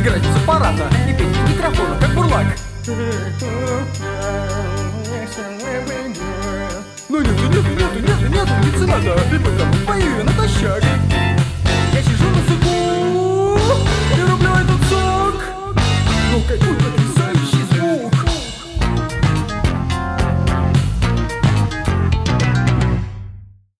играть без аппарата и петь в микрофон, как бурлак. Ну нету, нету, нету, нету, нету, мецената, и потому пою натощак.